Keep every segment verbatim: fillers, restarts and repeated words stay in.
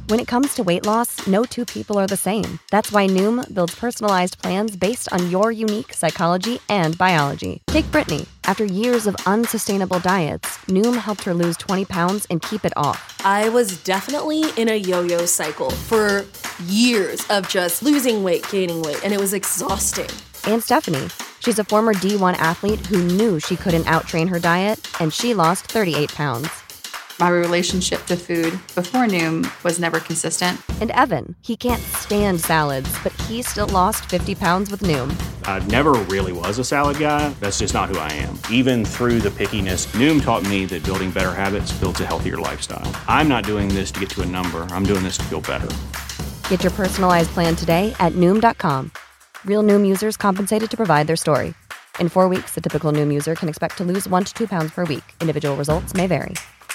When it comes to weight loss, no two people are the same. That's why Noom builds personalized plans based on your unique psychology and biology. Take Brittany. After years of unsustainable diets, Noom helped her lose twenty pounds and keep it off. I was definitely in a yo-yo cycle for years of just losing weight, gaining weight, and it was exhausting. And Stephanie. She's a former D one athlete who knew she couldn't outtrain her diet, and she lost thirty-eight pounds. My relationship to food before Noom was never consistent. And Evan, he can't stand salads, but he still lost fifty pounds with Noom. I never really was a salad guy. That's just not who I am. Even through the pickiness, Noom taught me that building better habits builds a healthier lifestyle. I'm not doing this to get to a number. I'm doing this to feel better. Get your personalized plan today at Noom dot com. Real Noom users compensated to provide their story. In four weeks, the typical Noom user can expect to lose one to two pounds per week. Individual results may vary.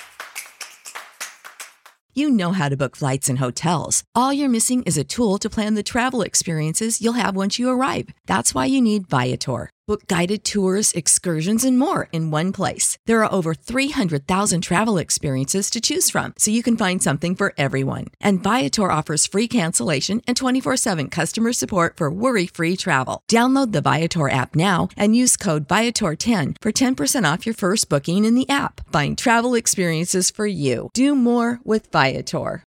You know how to book flights and hotels. All you're missing is a tool to plan the travel experiences you'll have once you arrive. That's why you need Viator. Book guided tours, excursions, and more in one place. There are over three hundred thousand travel experiences to choose from, so you can find something for everyone. And Viator offers free cancellation and twenty-four seven customer support for worry-free travel. Download the Viator app now and use code Viator ten for ten percent off your first booking in the app. Find travel experiences for you. Do more with Viator.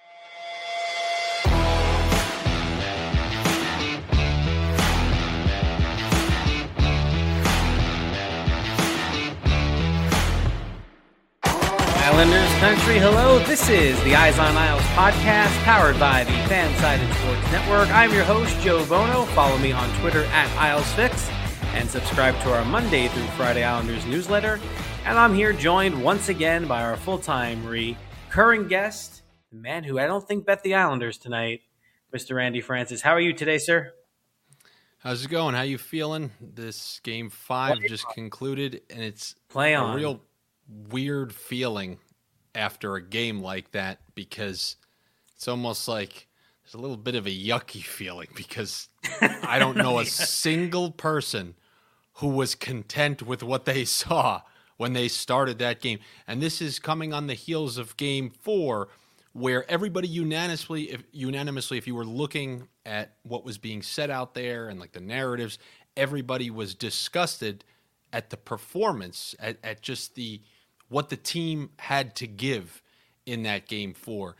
Islanders country, hello. This is the Eyes on Isles podcast, powered by the Fansided Sports Network. I'm your host, Joe Bono. Follow me on Twitter at IslesFix and subscribe to our Monday through Friday Islanders newsletter. And I'm here joined once again by our full-time recurring guest, the man who I don't think bet the Islanders tonight, Mister Randy Francis. How are you today, sir? How's it going? How you feeling? This game five just concluded, and it's Play on. a real weird feeling after a game like that, because it's almost like there's a little bit of a yucky feeling, because I don't know a single person who was content with what they saw when they started that game. And this is coming on the heels of game four, where everybody unanimously, if, unanimously, if you were looking at what was being said out there and like the narratives, everybody was disgusted at the performance, at, at just the what the team had to give in that game four.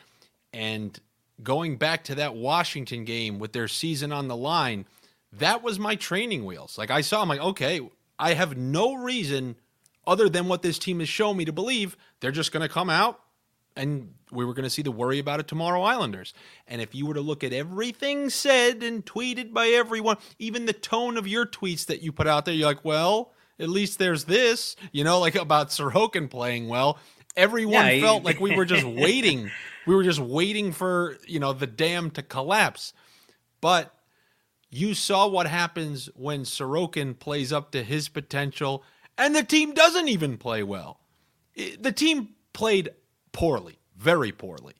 And going back to that Washington game with their season on the line, that was my training wheels. Like I saw, I'm like, okay, I have no reason other than what this team has shown me to believe they're just going to come out and we were going to see the worry about it tomorrow Islanders. And if you were to look at everything said and tweeted by everyone, even the tone of your tweets that you put out there, you're like, well, at least there's this, you know, like about Sorokin playing well. Everyone Yeah, he- felt like we were just waiting. We were just waiting for, you know, the dam to collapse. But you saw what happens when Sorokin plays up to his potential and the team doesn't even play well. It- the team played poorly, very poorly.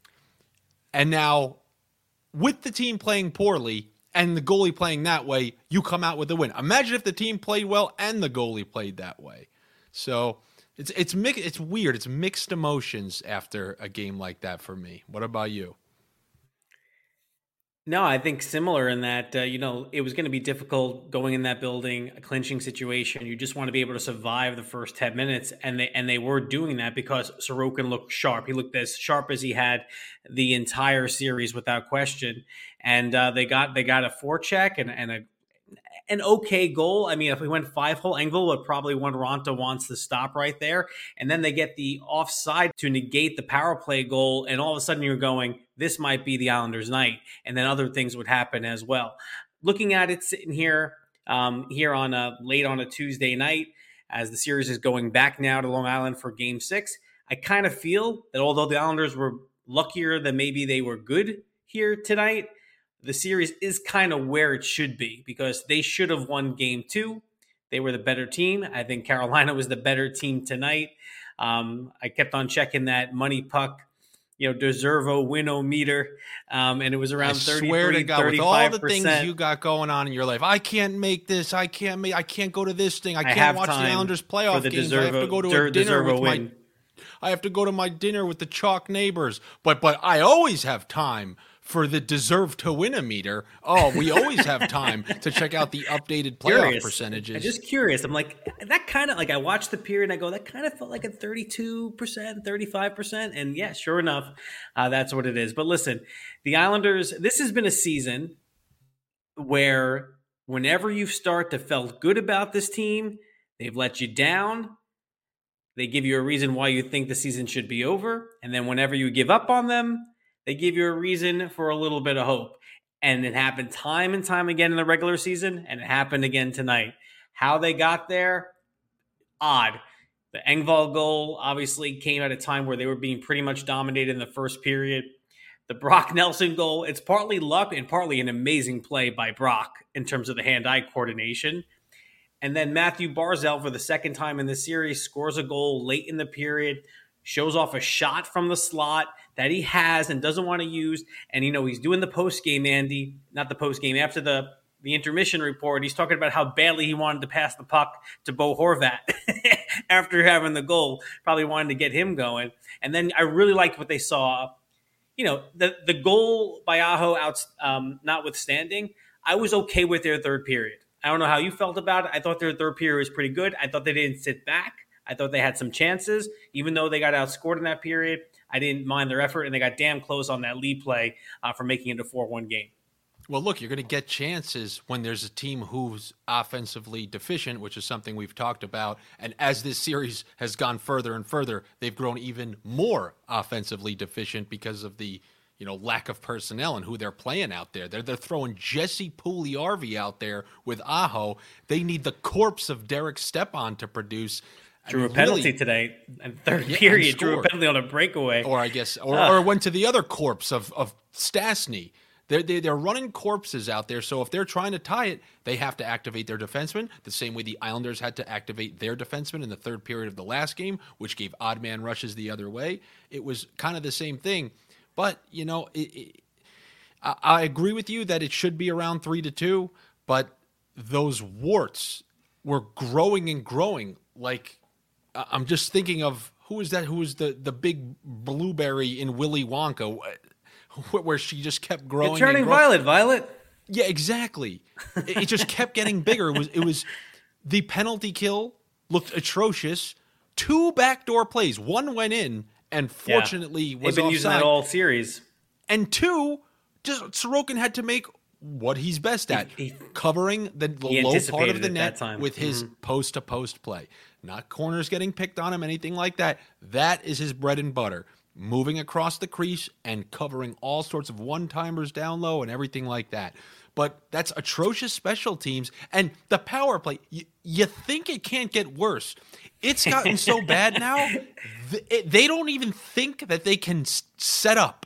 And now with the team playing poorly and the goalie playing that way, you come out with a win. Imagine if the team played well and the goalie played that way. So it's it's mi- it's weird. It's mixed emotions after a game like that for me. What about you? No, I think similar in that, uh, you know, it was going to be difficult going in that building, a clinching situation. You just want to be able to survive the first ten minutes. And they and they were doing that because Sorokin looked sharp. He looked as sharp as he had the entire series without question. And uh, they got they got a forecheck and, and a an okay goal. I mean, if we went five hole, Engel would probably want Ronta wants to stop right there. And then they get the offside to negate the power play goal. And all of a sudden you're going, this might be the Islanders' night. And then other things would happen as well. Looking at it sitting here, um, here on a late on a Tuesday night, as the series is going back now to Long Island for game six, I kind of feel that although the Islanders were luckier than maybe they were good here tonight, the series is kind of where it should be because they should have won game two. They were the better team. I think Carolina was the better team tonight. Um, I kept on checking that money puck, you know, deservo win-o meter, um, and it was around I swear to thirty-three, God, with all the thirty-five percent. things you got going on in your life, I can't make this. I can't make. I can't go to this thing. I I can't have watch the time Islanders for playoff the games. I have to deservo- go to der- a dinner deservo with win. my. I have to go to my dinner with the chalk neighbors, but but I always have time for the deserve to win a meter. Oh, we always have time to check out the updated playoff Curious. percentages. I'm just curious. I'm like, that kind of, like, I watched the period and I go, that kind of felt like a thirty-two percent, thirty-five percent. And yeah, sure enough, uh, that's what it is. But listen, the Islanders, this has been a season where whenever you start to felt good about this team, they've let you down. They give you a reason why you think the season should be over. And then whenever you give up on them, they give you a reason for a little bit of hope. And it happened time and time again in the regular season, and it happened again tonight. How they got there, odd. The Engvall goal obviously came at a time where they were being pretty much dominated in the first period. The Brock Nelson goal, it's partly luck and partly an amazing play by Brock in terms of the hand-eye coordination. And then Matthew Barzal, for the second time in the series, scores a goal late in the period, shows off a shot from the slot that he has and doesn't want to use. And, you know, he's doing the post-game, Andy, not the post-game, after the, the intermission report. He's talking about how badly he wanted to pass the puck to Bo Horvat after having the goal, probably wanted to get him going. And then I really liked what they saw. You know, the, the goal by Aho out, um, notwithstanding, I was okay with their third period. I don't know how you felt about it. I thought their third period was pretty good. I thought they didn't sit back. I thought they had some chances. Even though they got outscored in that period, I didn't mind their effort, and they got damn close on that lead play uh, for making it a four one game. Well, look, you're going to get chances when there's a team who's offensively deficient, which is something we've talked about. And as this series has gone further and further, they've grown even more offensively deficient because of the, you know, lack of personnel and who they're playing out there. They're, they're throwing Jesse Pugliarvi out there with Aho. They need the corpse of Derek Stepan to produce. Drew I a mean, penalty really, today in third yeah, period. Drew a penalty on a breakaway. Or I guess, or, uh. or went to the other corpse of, of Stastny. They're, they, they're running corpses out there, so if they're trying to tie it, they have to activate their defenseman, the same way the Islanders had to activate their defenseman in the third period of the last game, which gave odd man rushes the other way. It was kind of the same thing. But, you know, it, it, I, I agree with you that it should be around three to two, but those warts were growing and growing. Like, I'm just thinking of, who is that? Who was the, the big blueberry in Willy Wonka, where she just kept growing. You're turning and growing. violet, Violet. Yeah, exactly. it, it just kept getting bigger. It was it was the penalty kill looked atrocious. Two backdoor plays. One went in, and fortunately yeah. was They've been offside. using that all series. And two, just Sorokin had to make what he's best at, he, he, covering the, the low part of the net with his mm-hmm. post-to-post play. Not corners getting picked on him, anything like that. That is his bread and butter. Moving across the crease and covering all sorts of one-timers down low and everything like that. But that's atrocious special teams. And the power play, you, you think it can't get worse. It's gotten so bad now, th- they don't even think that they can s- set up.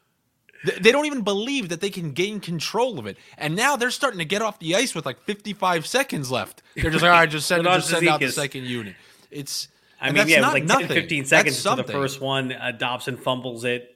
Th- they don't even believe that they can gain control of it. And now they're starting to get off the ice with like fifty-five seconds left. They're just like, all right, just send, just send out the second unit. It's... I and mean, yeah, it was like nothing. ten, fifteen seconds to the first one. Uh, Dobson fumbles it.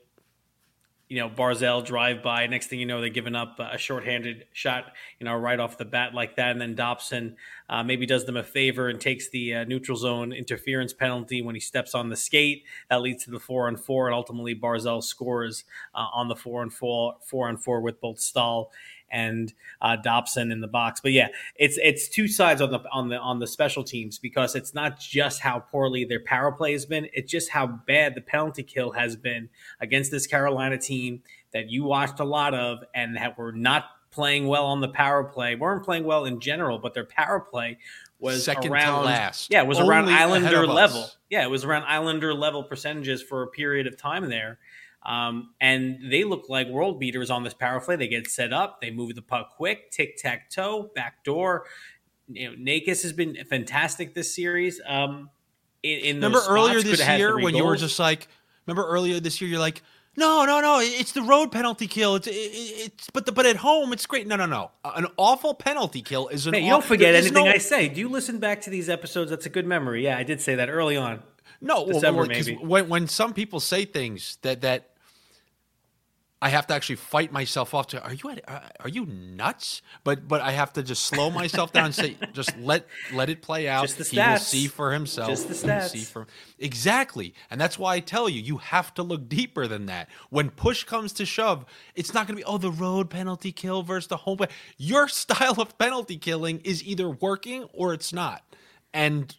You know, Barzal drive by. Next thing you know, they're giving up a shorthanded shot, you know, right off the bat like that. And then Dobson uh, maybe does them a favor and takes the uh, neutral zone interference penalty when he steps on the skate. That leads to the four on four. And ultimately, Barzal scores uh, on the four on four, four on four with both Stahl and uh, Dobson in the box. But yeah, it's it's two sides on the on the on the special teams, because it's not just how poorly their power play has been, it's just how bad the penalty kill has been against this Carolina team that you watched a lot of and that were not playing well on the power play, weren't playing well in general, but their power play was second around to last. Yeah, it was Only around Islander level. Us. Yeah, it was around Islander level percentages for a period of time there. Um, and they look like world beaters on this power play. They get set up, they move the puck quick, tic-tac-toe, backdoor. You know, Nakis has been fantastic this series. Um, in, in remember earlier spots, this year when goals. You were just like, remember earlier this year, you're like, no, no, no, it's the road penalty kill. It's, it, it's, but the, but at home, it's great. No, no, no. An awful penalty kill is an. Man, you awful, don't forget anything no, I say. Do you listen back to these episodes? That's a good memory. Yeah, I did say that early on. No, December, well, because when when some people say things that that I have to actually fight myself off to, are you at, are you nuts? But but I have to just slow myself down and say, just let let it play out. Just the stats. He will see for himself. Just the stats. See for, exactly. And that's why I tell you, you have to look deeper than that. When push comes to shove, it's not going to be, oh, the road penalty kill versus the home. Your style of penalty killing is either working or it's not. And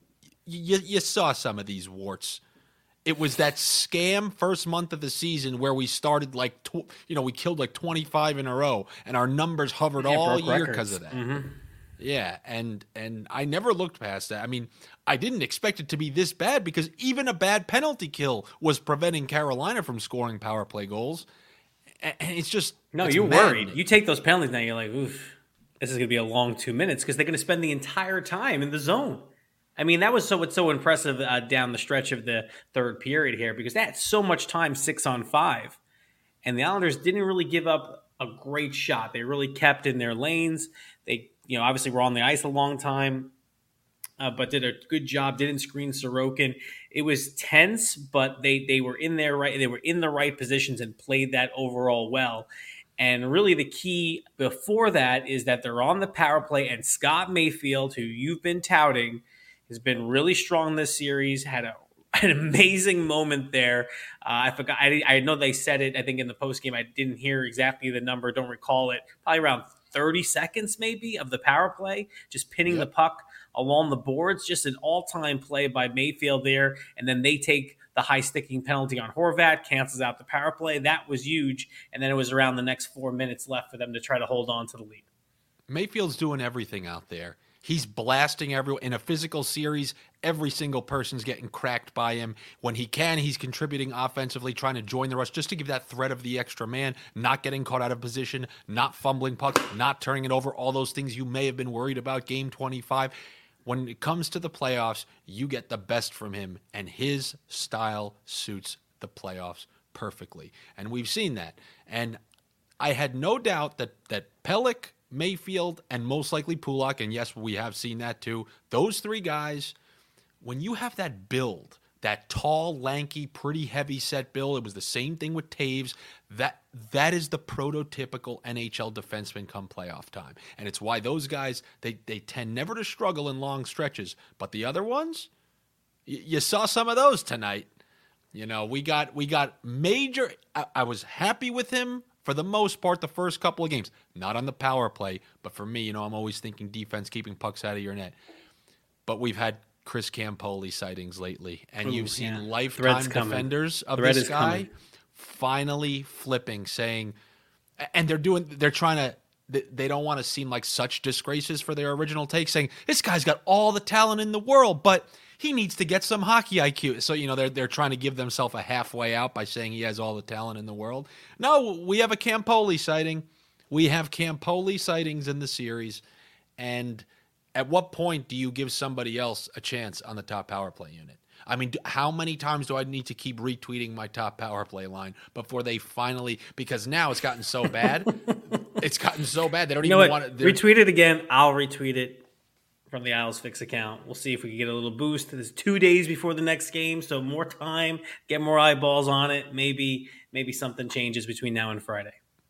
you, you saw some of these warts. It was that scam first month of the season where we started like, tw- you know, we killed like twenty-five in a row, and our numbers hovered yeah, all year records. because of that. Mm-hmm. Yeah, and and I never looked past that. I mean, I didn't expect it to be this bad because even a bad penalty kill was preventing Carolina from scoring power play goals. And it's just no, it's you're maddening. worried. You take those penalties now, you're like, oof, this is going to be a long two minutes because they're going to spend the entire time in the zone. I mean, that was so what's so impressive uh, down the stretch of the third period here because that's so much time six on five. And the Islanders didn't really give up a great shot. They really kept in their lanes. They, you know, obviously were on the ice a long time, uh, but did a good job, didn't screen Sorokin. It was tense, but they they were in their right, they were in the right positions and played that overall well. And really the key before that is that they're on the power play, and Scott Mayfield, who you've been touting, has been really strong this series, had a, an amazing moment there. Uh, I forgot. I, I know they said it, I think, in the postgame. I didn't hear exactly the number, don't recall it. Probably around thirty seconds maybe of the power play, just pinning yep. the puck along the boards. Just an all-time play by Mayfield there. And then they take the high-sticking penalty on Horvat, cancels out the power play. That was huge. And then it was around the next four minutes left for them to try to hold on to the lead. Mayfield's doing everything out there. He's blasting everyone. In a physical series, every single person's getting cracked by him. When he can, he's contributing offensively, trying to join the rush just to give that threat of the extra man, not getting caught out of position, not fumbling pucks, not turning it over, all those things you may have been worried about game twenty-five. When it comes to the playoffs, you get the best from him, and his style suits the playoffs perfectly. And we've seen that. And I had no doubt that that Pelech, Mayfield, and most likely Pulock, and yes, we have seen that too. Those three guys, when you have that build, that tall, lanky, pretty heavy set build, it was the same thing with Taves. That that is the prototypical N H L defenseman come playoff time. And it's why those guys, they, they tend never to struggle in long stretches. But the other ones, y- you saw some of those tonight. You know, we got we got major, I, I was happy with him for the most part, the first couple of games. Not on the power play, but for me, you know, I'm always thinking defense, keeping pucks out of your net. But we've had Chris Campoli sightings lately, and Ooh, you've seen yeah. lifetime defenders of Thread this guy coming. finally flipping, saying, and they're doing, they're trying to, they don't want to seem like such disgraces for their original take, saying, this guy's got all the talent in the world, but he needs to get some hockey I Q. So, you know, they're they're trying to give themselves a halfway out by saying he has all the talent in the world. No, we have a Campoli sighting. We have Campoli sightings in the series. And at what point do you give somebody else a chance on the top power play unit? I mean, how many times do I need to keep retweeting my top power play line before they finally, because now it's gotten so bad. It's gotten so bad. They don't you know even what? want to. Retweet it again. I'll retweet it. From the Isles Fix account. We'll see if we can get a little boost. There's two days before the next game, so more time, get more eyeballs on it. Maybe maybe something changes between now and Friday.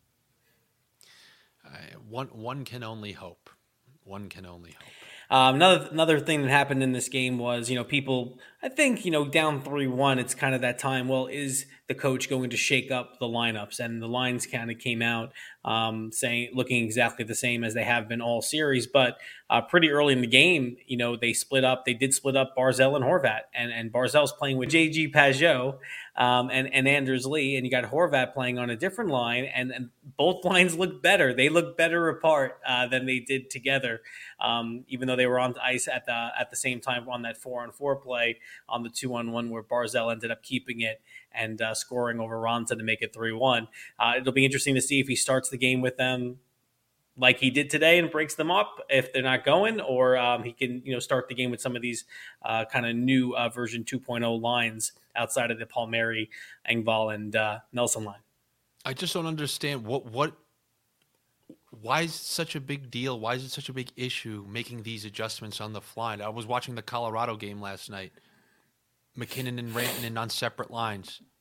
Uh, one one can only hope. One can only hope. Um, another another thing that happened in this game was, you know, people, I think, you know, down three one, it's kind of that time, well, is the coach going to shake up the lineups? And the lines kind of came out um, saying, looking exactly the same as they have been all series. But uh, pretty early in the game, you know, they split up. They did split up Barzal and Horvat. And, and Barzal's playing with J G Pageau um, and, and Anders Lee. And you got Horvat playing on a different line. And, and both lines look better. They look better apart uh, than they did together, um, even though they were on the ice at the at the same time on that four-on-four play on the two-on-one where Barzal ended up keeping it and uh, scoring over Ronta to make it three one. Uh, it'll be interesting to see if he starts the game with them like he did today and breaks them up if they're not going, or um, he can, you know, start the game with some of these uh, kind of new uh, version two point oh lines outside of the Palmieri, Engvall, and uh, Nelson line. I just don't understand what what. Why is it such a big deal? Why is it such a big issue making these adjustments on the fly? I was watching the Colorado game last night. McKinnon and Rantanen on separate lines.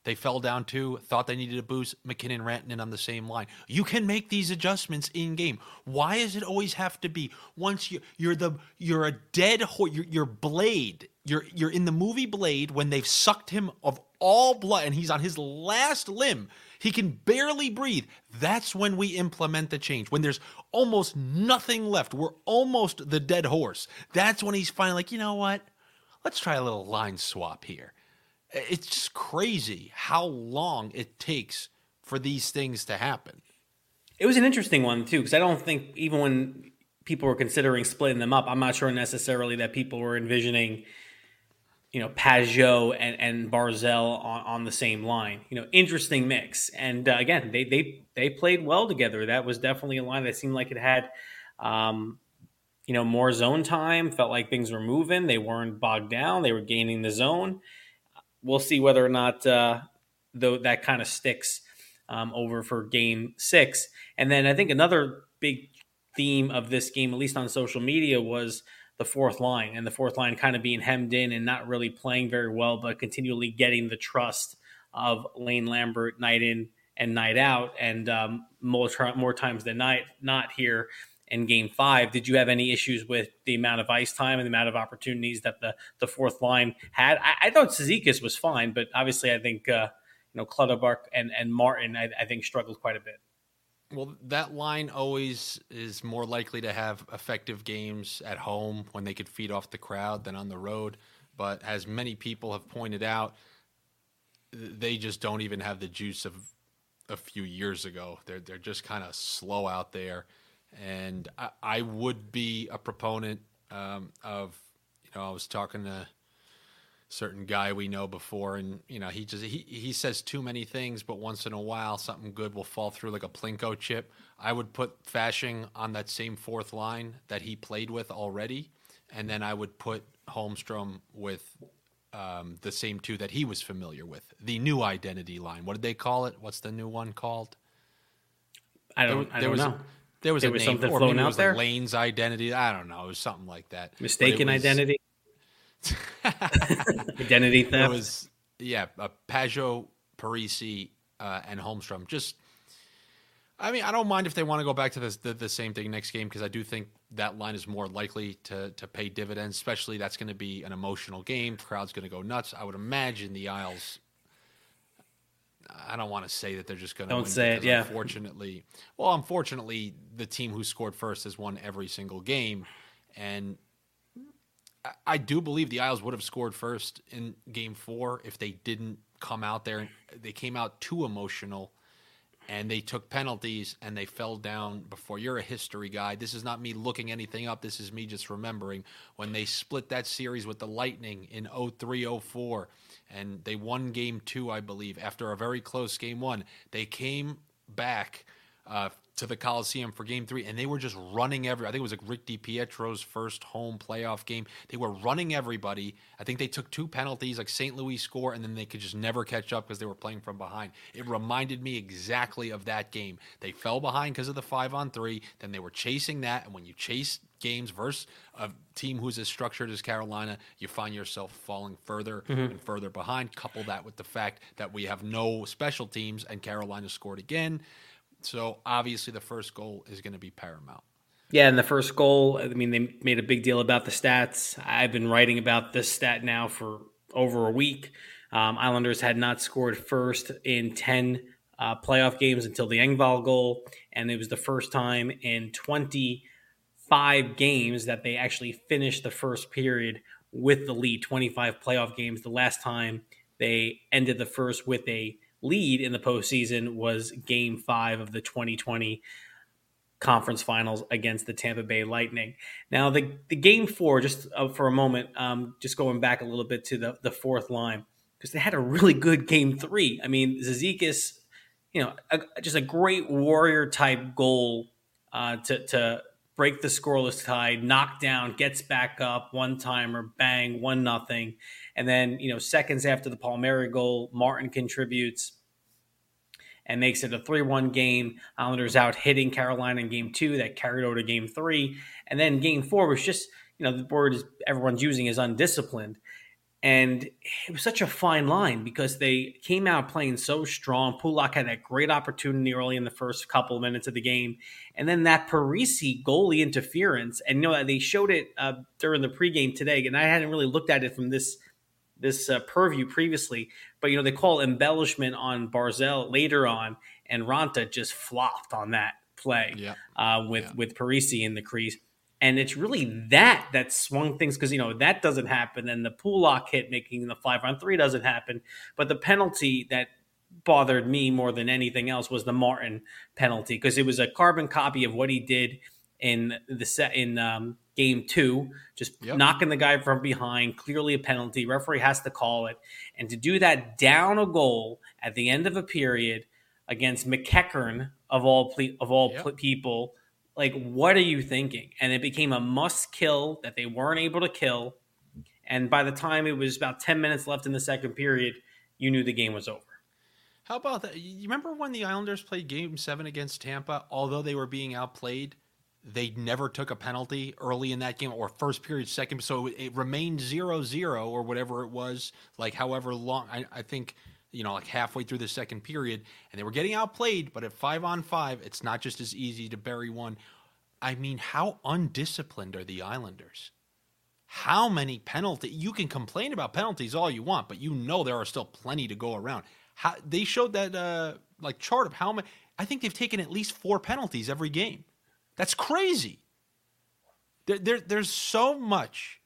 They fell down two, thought they needed a boost. McKinnon, Rantanen on the same line. You can make these adjustments in game. Why does it always have to be once you you're the you're a dead horse? You're, you're Blade. You're you're in the movie Blade when they've sucked him of all blood and he's on his last limb. He can barely breathe. That's when we implement the change. When there's almost nothing left, we're almost the dead horse. That's when he's finally like, you know what? Let's try a little line swap here. It's just crazy how long it takes for these things to happen. It was an interesting one, too, because I don't think even when people were considering splitting them up, I'm not sure necessarily that people were envisioning, you know, Pajot and, and Barzal on, on the same line. You know, interesting mix. And uh, again, they they they played well together. That was definitely a line that seemed like it had, um, you know, more zone time. Felt like things were moving. They weren't bogged down. They were gaining the zone. We'll see whether or not uh, though that kind of sticks um, over for game six. And then I think another big theme of this game, at least on social media, was the fourth line, and the fourth line kind of being hemmed in and not really playing very well, but continually getting the trust of Lane Lambert night in and night out, and um, more, more times than not, not here in game five. Did you have any issues with the amount of ice time and the amount of opportunities that the, the fourth line had? I, I thought Cizikas was fine, but obviously I think uh, you know Clutterbuck and, and Martin, I, I think, struggled quite a bit. Well, that line always is more likely to have effective games at home when they could feed off the crowd than on the road. But as many people have pointed out, they just don't even have the juice of a few years ago. They're they're just kind of slow out there. And I, I would be a proponent um, of, you know, I was talking to a certain guy we know before, and, you know, he just, he, he says too many things, but once in a while something good will fall through like a Plinko chip. I would put Fasching on that same fourth line that he played with already, and then I would put Holmstrom with um, the same two that he was familiar with, the new identity line. What did they call it? What's the new one called? I don't, there, I there don't was know. A, There was there a was name, something or floating maybe it out was there. Lane's identity. I don't know. It was something like that. Mistaken was, identity. Identity theft. It was, yeah, uh, Pajot, Parisi, uh, and Holmstrom. Just, I mean, I don't mind if they want to go back to this, the, the same thing next game, because I do think that line is more likely to to pay dividends, especially that's going to be an emotional game. The crowd's going to go nuts. I would imagine the Isles, I don't want to say that they're just going to Don't win, say it, yeah. Unfortunately, well, unfortunately, the team who scored first has won every single game, and I, I do believe the Isles would have scored first in Game Four if they didn't come out there. They came out too emotional, and they took penalties, and they fell down before. You're a history guy. This is not me looking anything up. This is me just remembering when they split that series with the Lightning in oh three oh four. And they won game two, I believe, after a very close game one. They came back uh, to the Coliseum for game three, and they were just running every. I think it was like Rick DiPietro's first home playoff game. They were running everybody. I think they took two penalties, like Saint Louis score, and then they could just never catch up because they were playing from behind. It reminded me exactly of that game. They fell behind because of the five on three. Then they were chasing that, and when you chase games versus a team who's as structured as Carolina, you find yourself falling further mm-hmm. and further behind. Couple that with the fact that we have no special teams, and Carolina scored again. So obviously the first goal is going to be paramount. Yeah, and the first goal, I mean, they made a big deal about the stats. I've been writing about this stat now for over a week. Um, Islanders had not scored first in ten uh, playoff games until the Engvall goal, and it was the first time in twenty-five games that they actually finished the first period with the lead. twenty-five playoff games. The last time they ended the first with a lead in the postseason was game five of the twenty twenty conference finals against the Tampa Bay Lightning. Now the, the game four, just uh, for a moment, um, just going back a little bit to the, the fourth line, because they had a really good game three. I mean, Cizikas, you know, a, just a great warrior type goal uh, to, to break the scoreless tie, knock down, gets back up, one timer, bang, one nothing. And then, you know, seconds after the Palmieri goal, Martin contributes and makes it a three one game. Islanders out hitting Carolina in game two. That carried over to game three. And then game four was just, you know, the word is everyone's using is undisciplined. And it was such a fine line because they came out playing so strong. Pulak had that great opportunity early in the first couple of minutes of the game. And then that Parisi goalie interference. And, you know, they showed it uh, during the pregame today. And I hadn't really looked at it from this this uh, purview previously. But, you know, they call embellishment on Barzal later on. And Ranta just flopped on that play yeah. uh, with, yeah. with Parisi in the crease. And it's really that that swung things because, you know, that doesn't happen. And the Pulak hit making the five on three doesn't happen. But the penalty that bothered me more than anything else was the Martin penalty because it was a carbon copy of what he did in the set in um, game two, just yep. knocking the guy from behind, clearly a penalty. Referee has to call it. And to do that down a goal at the end of a period against McEachern, of all, ple- of all yep. people, like, what are you thinking? And it became a must kill that they weren't able to kill. And by the time it was about ten minutes left in the second period, you knew the game was over. How about that? You remember when the Islanders played game seven against Tampa? Although they were being outplayed, they never took a penalty early in that game or first period, second. So it remained zero zero or whatever it was, like however long. I, I think, you know, like halfway through the second period, and they were getting outplayed, but at five on five, it's not just as easy to bury one. I mean, how undisciplined are the Islanders? How many penalties? You can complain about penalties all you want, but you know there are still plenty to go around. How, they showed that uh, like chart of how many. I think they've taken at least four penalties every game. That's crazy. There, there, there's so much.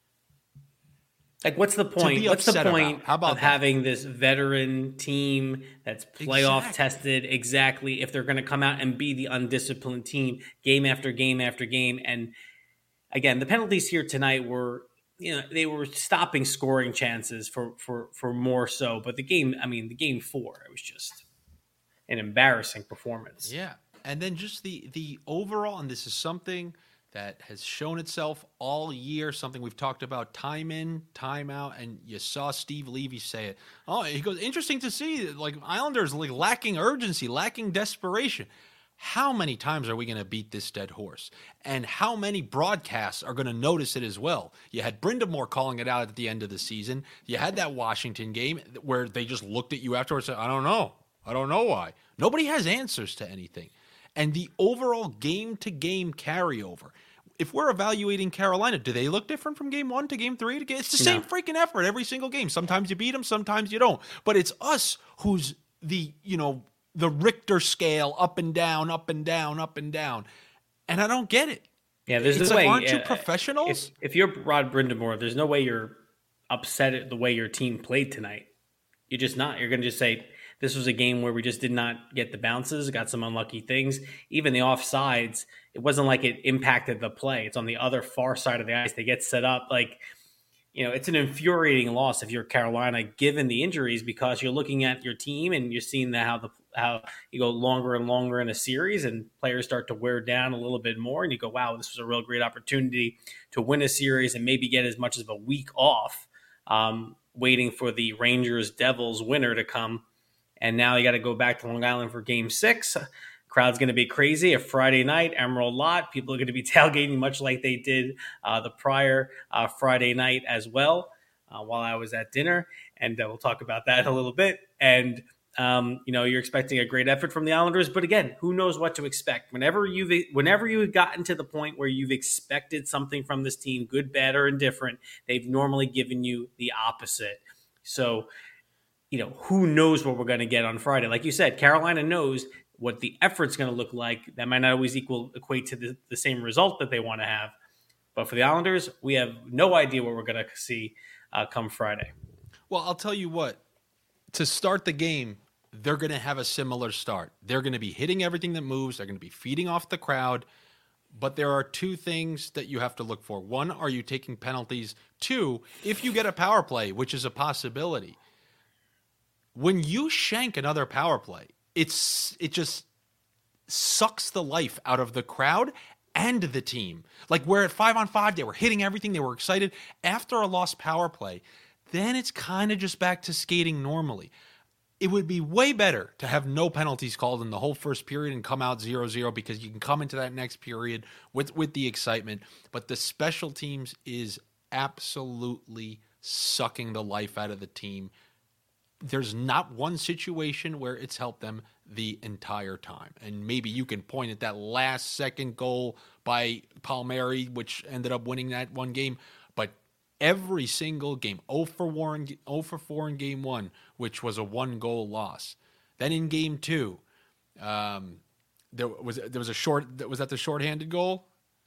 Like, what's the point? What's the point about. How about of that? Having this veteran team that's playoff exactly. tested exactly if they're going to come out and be the undisciplined team game after game after game? And again, the penalties here tonight were, you know, they were stopping scoring chances for, for, for more so. But the game, I mean, the game four, it was just an embarrassing performance. Yeah. And then just the, the overall, and this is something that has shown itself all year, something we've talked about time in, time out, and you saw Steve Levy say it. Oh, he goes, interesting to see, like, Islanders like lacking urgency, lacking desperation. How many times are we going to beat this dead horse? And how many broadcasts are going to notice it as well? You had Brindamore calling it out at the end of the season. You had that Washington game where they just looked at you afterwards and said, I don't know. I don't know why. Nobody has answers to anything. And the overall game-to-game carryover. If we're evaluating Carolina, do they look different from game one to game three? To game? It's the no. same freaking effort every single game. Sometimes you beat them, sometimes you don't. But it's us who's the, you know, the Richter scale, up and down, up and down, up and down. And I don't get it. Yeah, there's it's no like, way. Aren't uh, you professionals? If, if you're Rod Brindamore, there's no way you're upset at the way your team played tonight. You're just not. You're going to just say, this was a game where we just did not get the bounces, got some unlucky things. Even the offsides, it wasn't like it impacted the play. It's on the other far side of the ice. They get set up. Like, you know, it's an infuriating loss if you're Carolina, given the injuries, because you're looking at your team and you're seeing that how the how you go longer and longer in a series and players start to wear down a little bit more. And you go, wow, this was a real great opportunity to win a series and maybe get as much as a week off, um, waiting for the Rangers-Devils winner to come. And now you got to go back to Long Island for game six. Crowd's going to be crazy. A Friday night, Emerald Lot. People are going to be tailgating much like they did uh, the prior uh, Friday night as well uh, while I was at dinner. And uh, we'll talk about that in a little bit. And, um, you know, you're expecting a great effort from the Islanders. But again, who knows what to expect? Whenever you've, whenever you've gotten to the point where you've expected something from this team, good, bad, or indifferent, they've normally given you the opposite. So, you know, who knows what we're going to get on Friday? Like you said, Carolina knows what the effort's going to look like. That might not always equal equate to the, the same result that they want to have. But for the Islanders, we have no idea what we're going to see uh, come Friday. Well, I'll tell you what. To start the game, they're going to have a similar start. They're going to be hitting everything that moves. They're going to be feeding off the crowd. But there are two things that you have to look for. One, are you taking penalties? Two, if you get a power play, which is a possibility, when you shank another power play, it's it just sucks the life out of the crowd and the team. Like, where at five on five, they were hitting everything. They were excited. After a lost power play, then it's kind of just back to skating normally. It would be way better to have no penalties called in the whole first period and come out zero zero because you can come into that next period with, with the excitement. But the special teams is absolutely sucking the life out of the team. There's not one situation where it's helped them the entire time. And maybe you can point at that last second goal by Palmieri, which ended up winning that one game. But every single game, zero for four in, zero for four in game one, which was a one-goal loss. Then in game two, um, there was there was a short. Was that the shorthanded goal?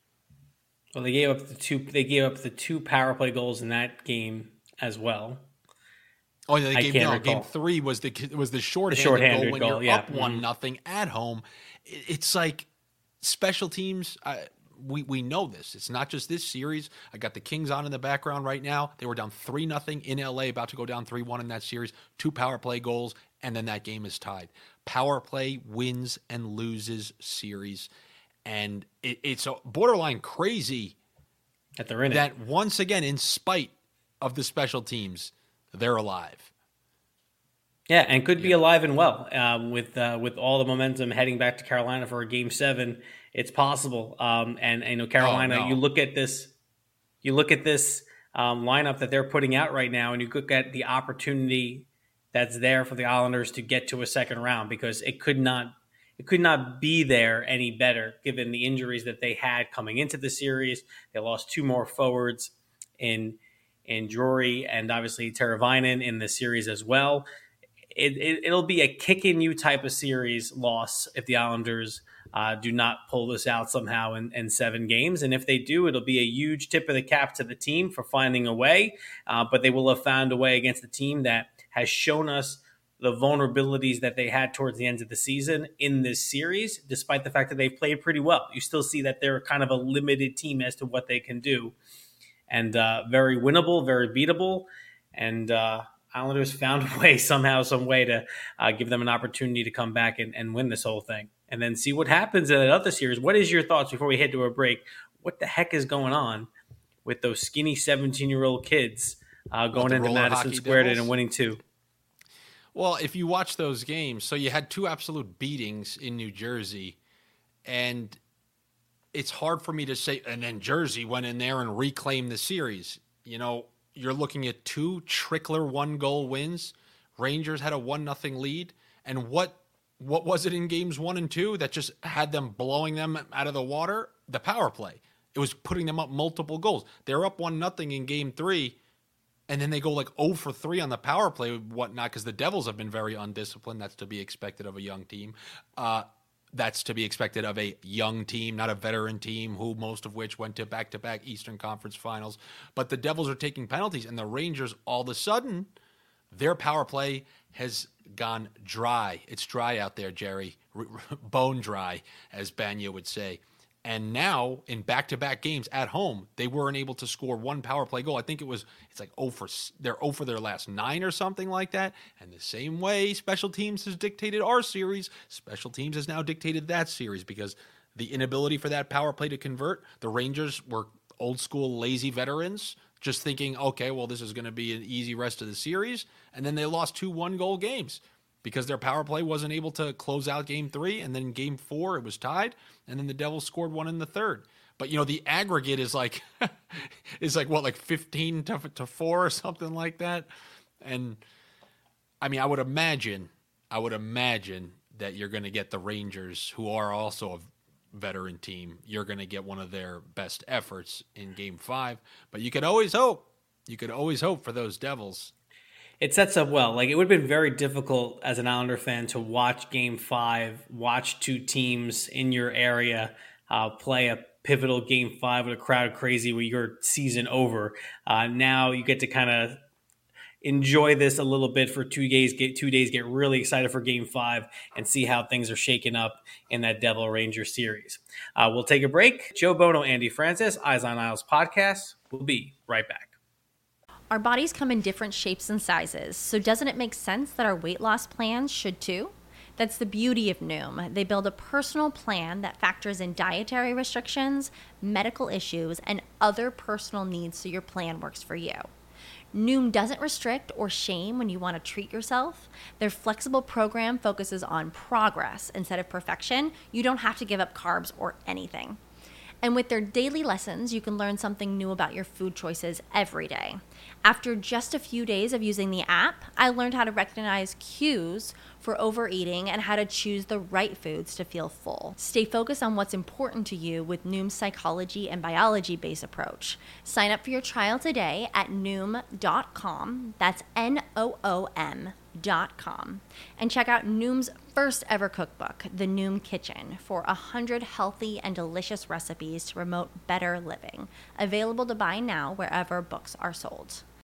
Well, they gave up the two. They gave up the two power play goals in that game as well. Oh, yeah, they I gave, can't no, recall. game three was the was the shorthanded, the shorthanded goal when goal, you're yeah. up one Mm-hmm. nothing at home. It's like special teams. Uh, we we know this. It's not just this series. I got the Kings on in the background right now. They were down three nothing in L A, about to go down three one in that series. Two power play goals, and then that game is tied. Power play wins and loses series, and it, it's a borderline crazy That they're in it. that once again, in spite of the special teams, they're alive. Yeah, and could be alive and well um, with uh, with all the momentum heading back to Carolina for a game seven. It's possible. Um, and, and you know, Carolina, Oh, no. you look at this, you look at this um, lineup that they're putting out right now, and you look at the opportunity that's there for the Islanders to get to a second round, because it could not it could not be there any better given the injuries that they had coming into the series. They lost two more forwards in in Drury and obviously Teravainen in the series as well. It, it, it'll be a kick in you type of series loss if the Islanders uh, do not pull this out somehow in, in seven games. And if they do, it'll be a huge tip of the cap to the team for finding a way. Uh, but they will have found a way against a team that has shown us the vulnerabilities that they had towards the end of the season in this series, despite the fact that they've played pretty well. You still see that they're kind of a limited team as to what they can do. And uh, very winnable, very beatable. And uh, Islanders found a way, somehow, some way to uh, give them an opportunity to come back and, and win this whole thing. And then see what happens in another series. What is your thoughts before we head to a break? What the heck is going on with those skinny seventeen-year-old kids uh, going into roller Madison hockey Square Devils? and winning two? Well, if you watch those games, so you had two absolute beatings in New Jersey, and it's hard for me to say, and then Jersey went in there and reclaimed the series. You know, you're looking at two trickler one-goal wins. Rangers had a one nothing lead, and what what was it in games one and two that just had them blowing them out of the water? The power play. It was putting them up multiple goals. They're up one nothing in game three, and then they go like zero for three on the power play and whatnot, because the Devils have been very undisciplined. That's to be expected of a young team. Uh, that's to be expected of a young team, not a veteran team, who most of which went to back-to-back Eastern Conference finals. But the Devils are taking penalties, and the Rangers, all of a sudden, their power play has gone dry. It's dry out there, Jerry. R- r- bone dry, as Banya would say. And now, in back-to-back games at home, they weren't able to score one power play goal. I think it was, it's like oh for, they're oh for their last nine or something like that. And the same way special teams has dictated our series, special teams has now dictated that series, because the inability for that power play to convert, the Rangers were old-school lazy veterans, just thinking, okay, well, this is going to be an easy rest of the series. And then they lost two one-goal games because their power play wasn't able to close out game three. And then game four, it was tied. And then the Devils scored one in the third. But, you know, the aggregate is like, is like what, like fifteen to, to four or something like that. And, I mean, I would imagine, I would imagine that you're going to get the Rangers, who are also a veteran team, you're going to get one of their best efforts in game five. But you could always hope. You could always hope for those Devils. It sets up well. Like, it would have been very difficult as an Islander fan to watch game five, watch two teams in your area uh, play a pivotal game five with a crowd crazy with your season over. Uh, now you get to kind of enjoy this a little bit for two days, get two days, get really excited for game five and see how things are shaking up in that Devil Ranger series. Uh, we'll take a break. Joe Bono, Andy Francis, Eyes on Isles podcast. We'll be right back. Our bodies come in different shapes and sizes, so doesn't it make sense that our weight loss plans should too? That's the beauty of Noom. They build a personal plan that factors in dietary restrictions, medical issues, and other personal needs so your plan works for you. Noom doesn't restrict or shame when you want to treat yourself. Their flexible program focuses on progress instead of perfection. You don't have to give up carbs or anything. And with their daily lessons, you can learn something new about your food choices every day. After just a few days of using the app, I learned how to recognize cues for overeating and how to choose the right foods to feel full. Stay focused on what's important to you with Noom's psychology and biology-based approach. Sign up for your trial today at noom dot com. That's N O O M dot com. And check out Noom's first ever cookbook, The Noom Kitchen, for one hundred healthy and delicious recipes to promote better living. Available to buy now wherever books are sold.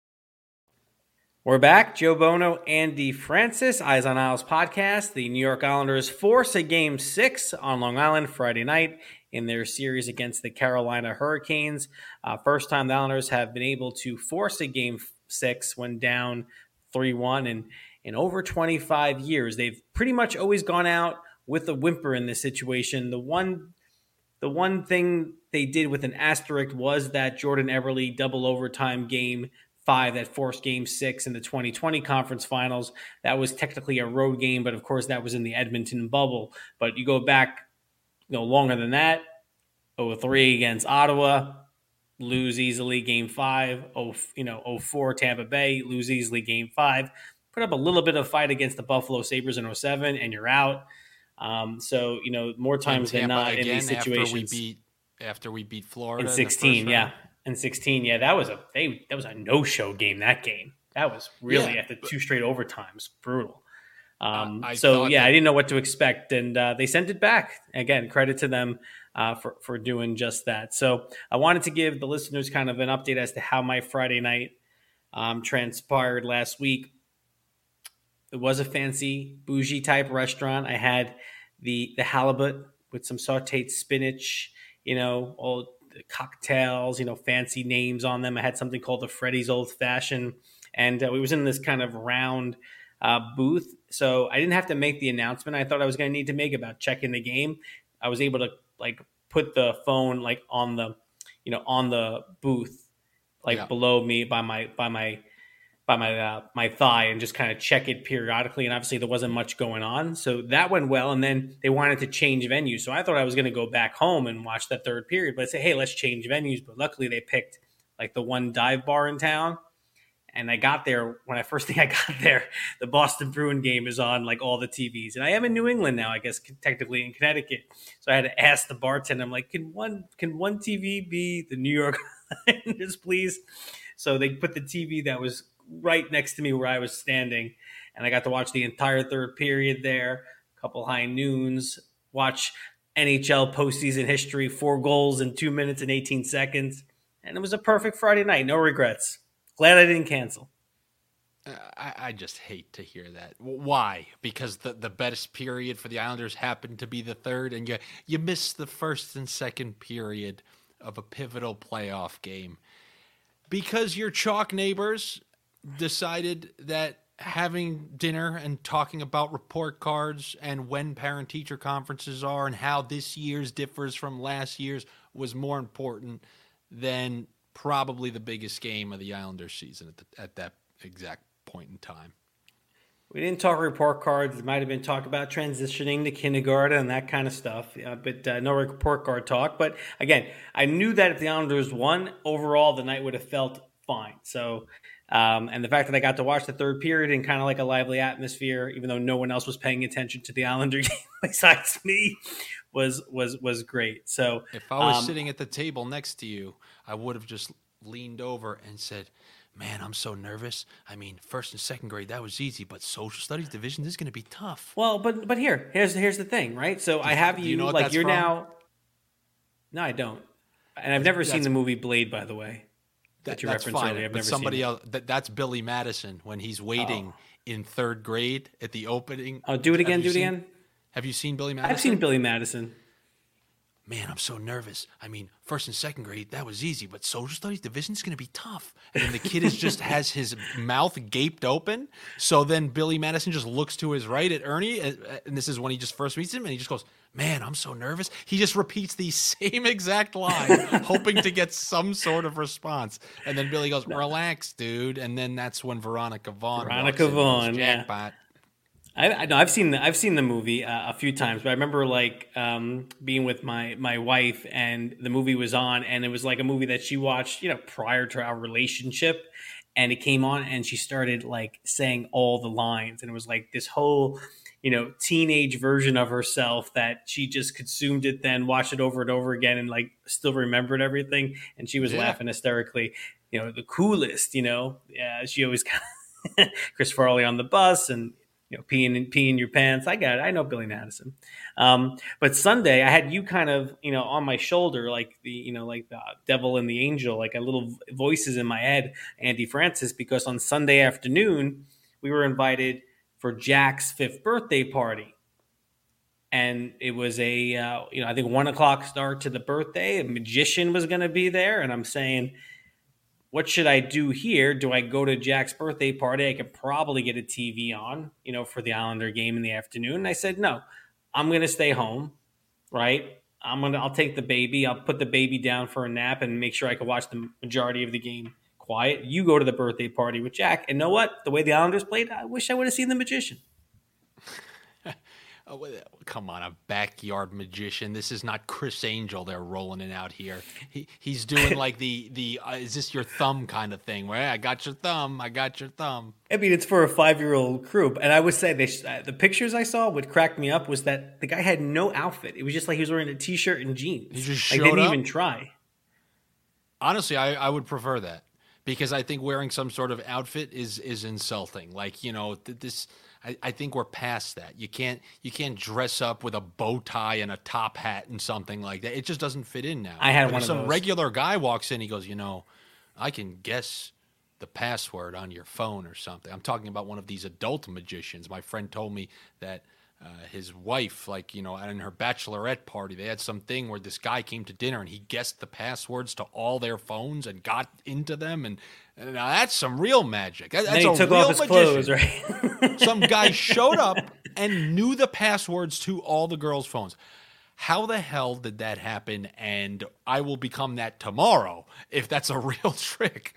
We're back. Joe Bono, Andy Francis, Eyes on Isles podcast. The New York Islanders force a game six on Long Island Friday night in their series against the Carolina Hurricanes. Uh, first time the Islanders have been able to force a game six when down three one. And in over twenty-five years, they've pretty much always gone out with a whimper in this situation. The one, the one thing they did with an asterisk was that Jordan Eberle double overtime game five that forced game six in the twenty twenty conference finals. That was technically a road game, but of course that was in the Edmonton bubble. But you go back, you know, longer than that, oh three against Ottawa, lose easily game five, oh, you know, oh four Tampa Bay, lose easily game five, put up a little bit of fight against the Buffalo Sabres in oh seven, and you're out. Um, so, you know, more times than not in these situations. After we beat, after we beat Florida in sixteen, yeah. In sixteen, yeah, that was a they that was a no-show game. That game, that was really Yeah, at the two straight overtimes, brutal. Um, uh, I so thought yeah, that- I didn't know what to expect, and uh, they sent it back. Again, credit to them uh, for for doing just that. So I wanted to give the listeners kind of an update as to how my Friday night um, transpired last week. It was a fancy, bougie type restaurant. I had the the halibut with some sautéed spinach, you know, all the cocktails, you know, fancy names on them. I had something called the Freddy's Old Fashioned, and uh, we was in this kind of round uh, booth. So I didn't have to make the announcement I thought I was going to need to make about checking the game. I was able to like put the phone like on the, you know, on the booth, like Yeah. below me by my by my by my uh, my thigh, and just kind of check it periodically. And obviously there wasn't much going on, so that went well. And then they wanted to change venues, so I thought I was going to go back home and watch that third period. But I said, hey, let's change venues. But luckily they picked like the one dive bar in town. And I got there when I first thing I got there, the Boston Bruin game is on like all the T Vs. And I am in New England now, I guess technically in Connecticut. So I had to ask the bartender, I'm like, can one can one T V be the New York Islanders, please? So they put the T V that was right next to me where I was standing, and I got to watch the entire third period there, a couple high noons, watch N H L postseason history, four goals in two minutes and eighteen seconds. And it was a perfect Friday night. No regrets. Glad I didn't cancel. Uh, I, I just hate to hear that. W- Why? Because the, the best period for the Islanders happened to be the third, and you you missed the first and second period of a pivotal playoff game. Because your chalk neighbors decided that having dinner and talking about report cards and when parent-teacher conferences are and how this year's differs from last year's was more important than probably the biggest game of the Islanders season at, the, at that exact point in time. We didn't talk report cards. It might have been talk about transitioning to kindergarten and that kind of stuff, uh, but uh, no report card talk. But again, I knew that if the Islanders won, overall the night would have felt fine. So, um, and the fact that I got to watch the third period in kind of like a lively atmosphere, even though no one else was paying attention to the Islander game besides me, was was was great. So if I was um, sitting at the table next to you, I would have just leaned over and said, man, I'm so nervous. I mean, first and second grade, that was easy, but social studies division, this is going to be tough. Well, but but here, here's here's the thing, right? So I have do you, you know what like that's you're from? now. No, I don't, and I've never seen That's- the movie Blade, by the way. That, you that's referenced fine, earlier. I've but never somebody seen it. else, that, that's Billy Madison when he's waiting Oh. in third grade at the opening. Oh, do it again, Have do you it seen- again. Have you seen Billy Madison? I've seen Billy Madison. Man, I'm so nervous. I mean, first and second grade, that was easy, but social studies division is going to be tough. And then the kid is just has his mouth gaped open. So then Billy Madison just looks to his right at Ernie, and and this is when he just first meets him, and he just goes, man, I'm so nervous. He just repeats the same exact line, hoping to get some sort of response. And then Billy goes, relax, dude. And then that's when Veronica Vaughn Veronica walks in, Vaughn, goes, yeah. jackpot. I, I know I've seen the, I've seen the movie uh, a few times, but I remember like um, being with my my wife and the movie was on, and it was like a movie that she watched, you know, prior to our relationship, and it came on, and she started like saying all the lines, and it was like this whole, you know, teenage version of herself that she just consumed it, then watched it over and over again, and like still remembered everything, and she was Yeah. laughing hysterically. You know, the coolest. You know, yeah, she always got Chris Farley on the bus and. You know, peeing peeing your pants. I got it. I know Billy Madison. Um, but Sunday, I had you kind of, you know, on my shoulder, like the, you know, like the devil and the angel, like a little voices in my head, Andy Francis, because on Sunday afternoon, we were invited for Jack's fifth birthday party. And it was a, uh, you know, I think one o'clock start to the birthday. A magician was going to be there. And I'm saying, what should I do here? Do I go to Jack's birthday party? I could probably get a T V on, you know, for the Islander game in the afternoon. And I said, no, I'm going to stay home, right? I'm going to, I'll take the baby. I'll put the baby down for a nap and make sure I can watch the majority of the game quiet. You go to the birthday party with Jack. And know what? The way the Islanders played, I wish I would have seen the magician. Oh, come on, a backyard magician. This is not Chris Angel they're rolling it out here. He he's doing like the the uh, is this your thumb kind of thing where hey, I got your thumb, I got your thumb. I mean, it's for a five-year-old crew. And I would say they, uh, the pictures I saw, what cracked me up was that the guy had no outfit. It was just like he was wearing a T-shirt and jeans. He just like, showed didn't up? even try. Honestly, I, I would prefer that because I think wearing some sort of outfit is is insulting. Like, you know, th- this I, I think we're past that. You can't you can't dress up with a bow tie and a top hat and something like that. It just doesn't fit in now. I had But one if of some those. regular guy walks in, he goes, you know, I can guess the password on your phone or something. I'm talking about one of these adult magicians. My friend told me that uh, his wife, like, you know, in her bachelorette party, they had some thing where this guy came to dinner and he guessed the passwords to all their phones and got into them. And, and now that's some real magic. That, that's then he a took real off his magician. clothes, right? Some guy showed up and knew the passwords to all the girls' phones. How the hell did that happen? And I will become that tomorrow if that's a real trick.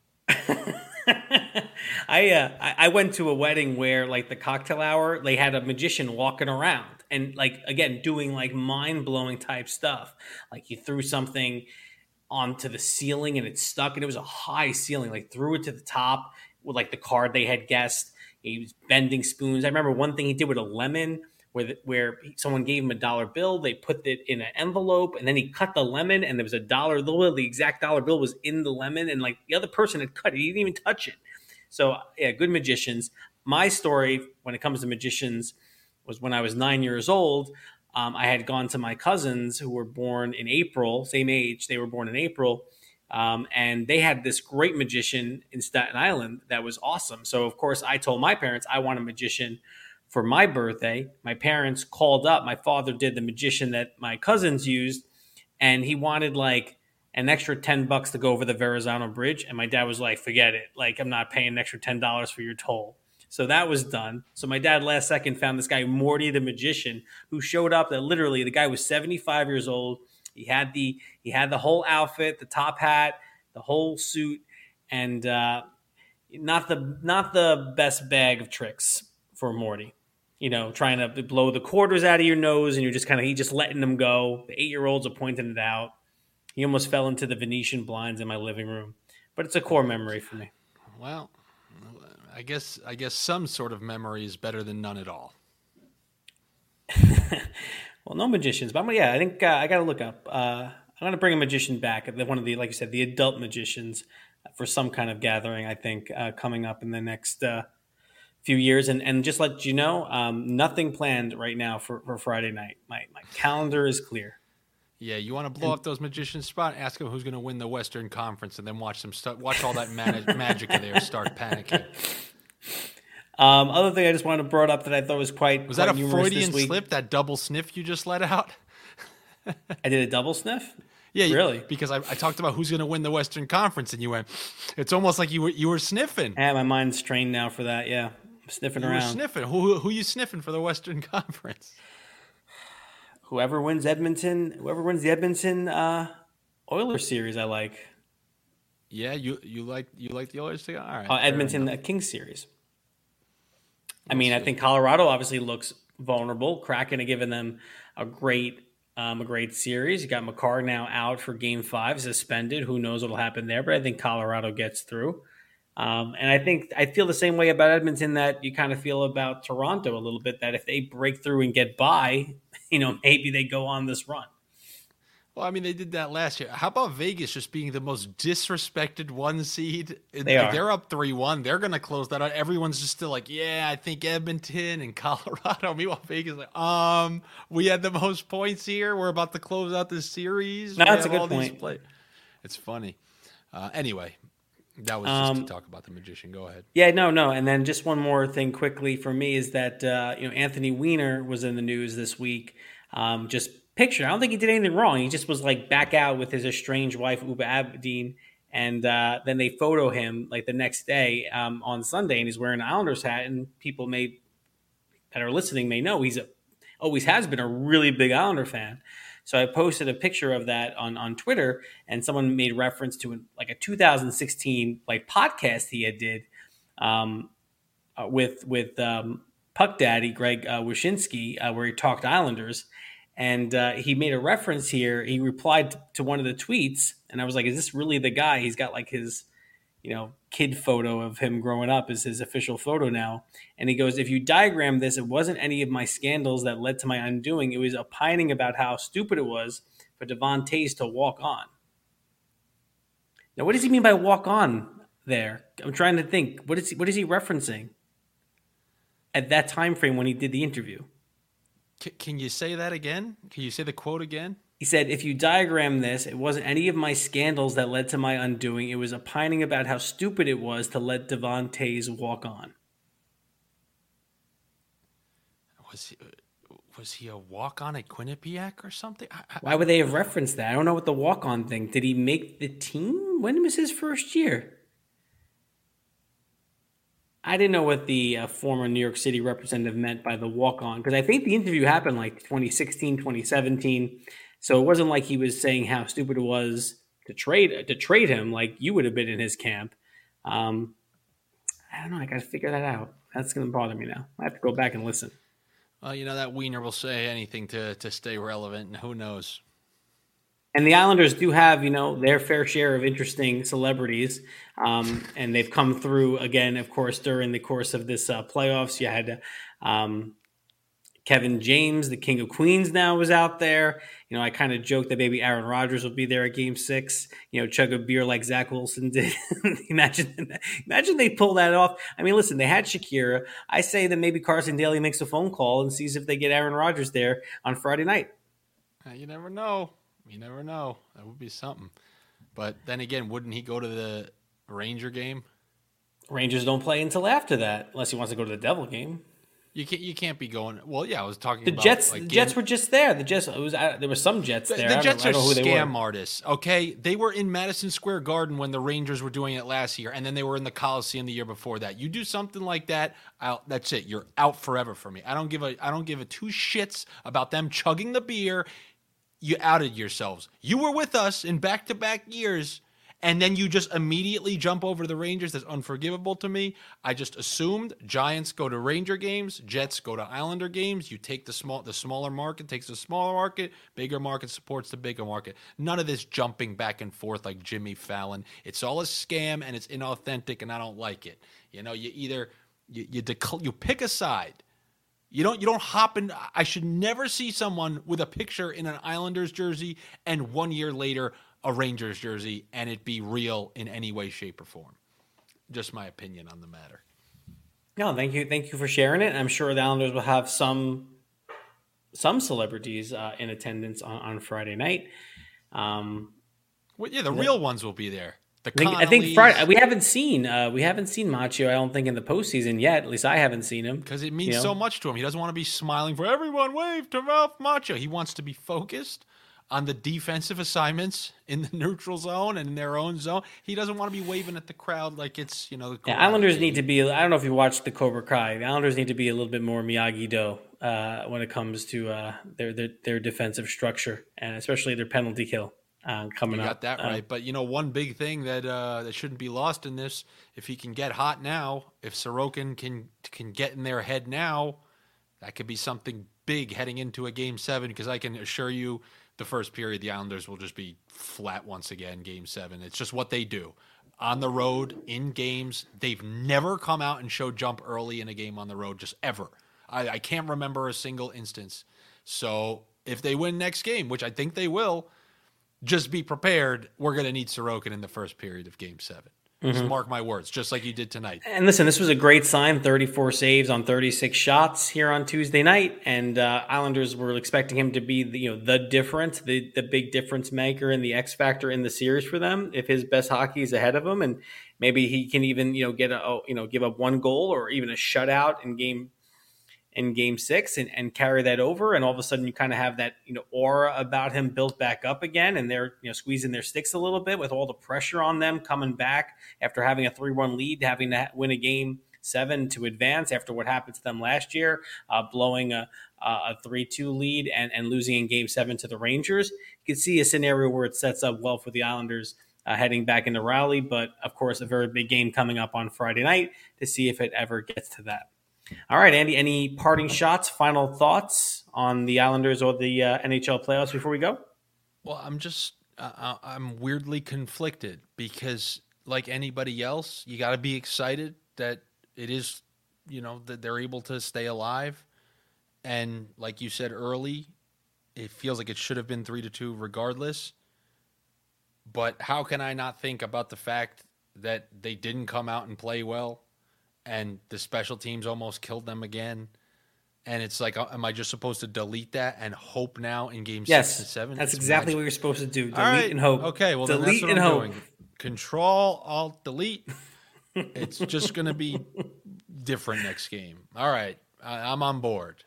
I, uh, I I went to a wedding where, like, the cocktail hour, they had a magician walking around and, like, again, doing like mind blowing type stuff. Like, he threw something onto the ceiling and it stuck, and it was a high ceiling. Like, threw it to the top with like the card they had guessed. He was bending spoons. I remember one thing he did with a lemon, where the, where someone gave him a dollar bill. They put it in an envelope, and then he cut the lemon, and there was a dollar bill. The exact dollar bill was in the lemon, and like the other person had cut it. He didn't even touch it. So yeah, good magicians. My story when it comes to magicians was when I was nine years old. Um, I had gone to my cousins who were born in April, same age. They were born in April. Um, and they had this great magician in Staten Island that was awesome. So, of course, I told my parents I want a magician for my birthday. My parents called up. My father did the magician that my cousins used, and he wanted like an extra ten bucks to go over the Verrazano Bridge. And my dad was like, forget it. Like, I'm not paying an extra ten dollars for your toll. So that was done. So my dad last second found this guy, Morty the magician, who showed up that literally the guy was seventy-five years old. He had the he had the whole outfit, the top hat, the whole suit, and uh, not the not the best bag of tricks for Morty. You know, trying to blow the quarters out of your nose, and you're just kind of he just letting them go. The eight-year-olds are pointing it out. He almost fell into the Venetian blinds in my living room, but it's a core memory for me. Well, I guess I guess some sort of memory is better than none at all. Well, no magicians, but I'm, yeah, I think uh, I got to look up. Uh, I'm going to bring a magician back. One of the, like you said, the adult magicians for some kind of gathering. I think uh, coming up in the next uh, few years, and and just let you know, um, nothing planned right now for, for Friday night. My my calendar is clear. Yeah, you want to blow and, up those magicians spot? Ask them who's going to win the Western Conference, and then watch them start, watch all that man- magic of theirs start panicking. Um, other thing I just wanted to brought up that I thought was quite was quite that a Freudian this week. slip? That double sniff you just let out? I did a double sniff. Yeah, really? Because I, I talked about who's going to win the Western Conference, and you went. It's almost like you were you were sniffing. Yeah, my mind's trained now for that. Yeah, I'm sniffing you around. You were sniffing. Who who you sniffing for the Western Conference? Whoever wins Edmonton, whoever wins the Edmonton uh, Oilers series, I like. Yeah, you you like you like the Oilers too? All right. Uh, Edmonton uh, Kings series. I mean, I think Colorado obviously looks vulnerable. Kraken have given them a great um, a great series. You got McCarr now out for game five, suspended. Who knows what will happen there, but I think Colorado gets through. Um, and I think I feel the same way about Edmonton that you kind of feel about Toronto a little bit, that if they break through and get by, you know, maybe they go on this run. Well, I mean, they did that last year. How about Vegas just being the most disrespected one seed? They are. They're up three one. They're going to close that out. Everyone's just still like, yeah, I think Edmonton and Colorado. Meanwhile, Vegas like, um, we had the most points here. We're about to close out this series. No, we that's a have good all these point. play- It's funny. Uh, anyway, that was just Um, to talk about the magician. Go ahead. Yeah, no, no. And then just one more thing quickly for me is that, uh, you know, Anthony Weiner was in the news this week. Um, just picture. I don't think he did anything wrong. He just was like back out with his estranged wife, Uba Abedin. And uh, then they photo him like the next day um, on Sunday, and he's wearing an Islanders hat. And people may that are listening may know he's a, always has been a really big Islander fan. So I posted a picture of that on, on Twitter, and someone made reference to like a two thousand sixteen like podcast he had did um, uh, with with um, Puck Daddy Greg uh, Wyshynski, uh, where he talked Islanders. And uh, he made a reference here. He replied to one of the tweets, and I was like, "Is this really the guy?" He's got like his, you know, kid photo of him growing up is his official photo now. And he goes, "If you diagram this, it wasn't any of my scandals that led to my undoing. It was opining about how stupid it was for Devon Toews to walk on." Now, what does he mean by walk on there? I'm trying to think. What is he, what is he referencing at that time frame when he did the interview? Can you say that again? Can you say the quote again? He said, "If you diagram this, it wasn't any of my scandals that led to my undoing. It was opining about how stupid it was to let Devon Toews walk on." Was he, was he a walk-on at Quinnipiac or something? I, I, Why would they have referenced that? I don't know what the walk-on thing. Did he make the team? When was his first year? I didn't know what the uh, former New York City representative meant by the walk-on, because I think the interview happened like twenty sixteen, twenty seventeen. So it wasn't like he was saying how stupid it was to trade to trade him, like you would have been in his camp. Um, I don't know. I got to figure that out. That's going to bother me now. I have to go back and listen. Well, you know, that Wiener will say anything to, to stay relevant, and who knows? And the Islanders do have, you know, their fair share of interesting celebrities, um, and they've come through again, of course, during the course of this uh, playoffs. You had um, Kevin James, the King of Queens, now was out there. You know, I kind of joked that maybe Aaron Rodgers will be there at Game Six. You know, chug a beer like Zach Wilson did. imagine, imagine they pull that off. I mean, listen, they had Shakira. I say that maybe Carson Daly makes a phone call and sees if they get Aaron Rodgers there on Friday night. Uh, you never know. You never know. That would be something. But then again, wouldn't he go to the Ranger game? Rangers don't play until after that, unless he wants to go to the Devil game. You can't. You can't be going. Well, yeah, I was talking The about Jets. like the game, Jets were just there. The Jets. It was. Uh, there were some Jets the, there. the I Jets don't, are I don't know who they scam were. artists. Okay, they were in Madison Square Garden when the Rangers were doing it last year, and then they were in the Coliseum the year before that. You do something like that, I'll, that's it. You're out forever for me. I don't give a. I don't give a two shits about them chugging the beer. You outed yourselves. You were with us in back-to-back years, and then you just immediately jump over to the Rangers. That's unforgivable to me. I just assumed Giants go to Ranger games, Jets go to Islander games. You take the small, the smaller market takes the smaller market, bigger market supports the bigger market. None of this jumping back and forth like Jimmy Fallon. It's all a scam and it's inauthentic, and I don't like it. You know, you either you you, dec- you pick a side. You don't you don't hop in. I should never see someone with a picture in an Islanders jersey and one year later a Rangers jersey and it be real in any way, shape, or form. Just my opinion on the matter. No, thank you, thank you for sharing it. I'm sure the Islanders will have some some celebrities uh, in attendance on, on Friday night. Um, well, yeah, the real ones will be there. The I think, I think Friday, we haven't seen uh, we haven't seen Macchio. I don't think in the postseason yet. At least I haven't seen him because it means you know? so much to him. He doesn't want to be smiling for everyone. Wave to Ralph Macchio. He wants to be focused on the defensive assignments in the neutral zone and in their own zone. He doesn't want to be waving at the crowd like it's you know. The yeah, Islanders need to be. I don't know if you watched the Cobra Kai. The Islanders need to be a little bit more Miyagi-Do uh, when it comes to uh, their, their their defensive structure and especially their penalty kill. uh, coming you up. got that uh, right. But, you know, one big thing that uh, that shouldn't be lost in this, if he can get hot now, if Sorokin can can get in their head now, that could be something big heading into a game seven, because I can assure you the first period, the Islanders will just be flat once again, game seven. It's just what they do. On the road, in games, they've never come out and showed jump early in a game on the road, just ever. I, I can't remember a single instance. So if they win next game, which I think they will, just be prepared. We're going to need Sorokin in the first period of game seven. Mm-hmm. Just mark my words, just like you did tonight. And listen, this was a great sign, thirty-four saves on thirty-six shots here on Tuesday night. And uh, Islanders were expecting him to be the, you know, the difference, the, the big difference maker and the X factor in the series for them if his best hockey is ahead of him. And maybe he can even, you know, get a, you know, give up one goal or even a shutout in game in game six and, and carry that over. And all of a sudden you kind of have that, you know, aura about him built back up again. And they're, you know, squeezing their sticks a little bit with all the pressure on them coming back after having a three one lead, having to win a game seven to advance after what happened to them last year, uh, blowing a, a three two lead and, and losing in game seven to the Rangers. You can see a scenario where it sets up well for the Islanders uh, heading back into Raleigh. But of course, a very big game coming up on Friday night to see if it ever gets to that. All right, Andy, any parting shots, final thoughts on the Islanders or the uh, N H L playoffs before we go? Well, I'm just, uh, I'm weirdly conflicted because like anybody else, you got to be excited that it is, you know, that they're able to stay alive. And like you said early, it feels like it should have been three to two regardless. But how can I not think about the fact that they didn't come out and play well? And the special teams almost killed them again. And it's like, am I just supposed to delete that and hope now in game yes, six and seven? That's it's exactly magic. what you're supposed to do. Delete All right. and hope. Okay, well, delete then that's what and I'm hope. doing. Control, Alt, Delete. It's just going to be different next game. All right, I, I'm on board.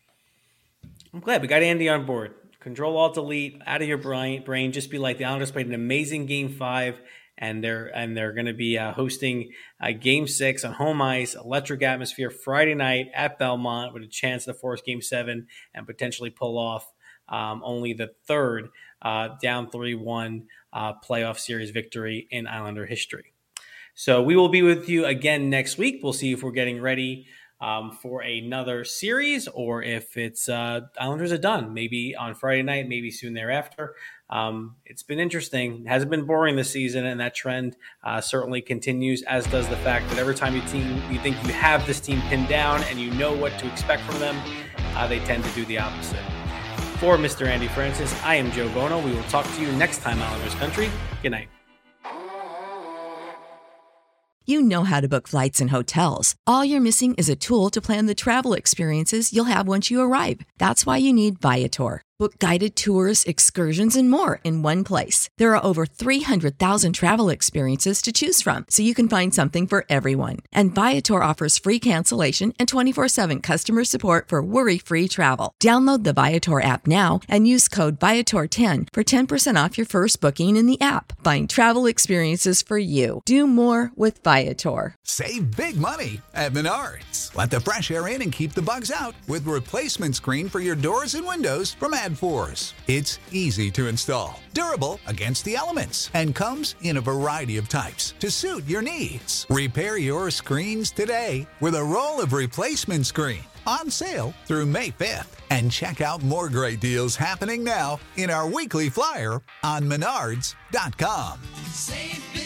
I'm glad we got Andy on board. Control, Alt, Delete, out of your brain. brain. Just be like, the Islanders played an amazing game five. And they're and they're going to be uh, hosting uh, Game Six on home ice, electric atmosphere Friday night at Belmont with a chance to force Game Seven and potentially pull off um, only the third uh, down three one uh, playoff series victory in Islander history. So we will be with you again next week. We'll see if we're getting ready um, for another series or if it's uh, Islanders are done. Maybe on Friday night, maybe soon thereafter. Um, it's been interesting. It hasn't been boring this season, and that trend uh, certainly continues, as does the fact that every time you team you think you have this team pinned down and you know what to expect from them, uh, they tend to do the opposite. For Mister Andy Francis, I am Joe Bono. We will talk to you next time, Islanders Country. Good night. You know how to book flights and hotels. All you're missing is a tool to plan the travel experiences you'll have once you arrive. That's why you need Viator. Book guided tours, excursions, and more in one place. There are over three hundred thousand travel experiences to choose from, so you can find something for everyone. And Viator offers free cancellation and twenty-four seven customer support for worry-free travel. Download the Viator app now and use code Viator ten for ten percent off your first booking in the app. Find travel experiences for you. Do more with Viator. Save big money at Menards. Let the fresh air in and keep the bugs out with replacement screen for your doors and windows from Adforce. It's easy to install, durable against the elements, and comes in a variety of types to suit your needs. Repair your screens today with a roll of replacement screen on sale through May fifth. And check out more great deals happening now in our weekly flyer on menards dot com. Save big.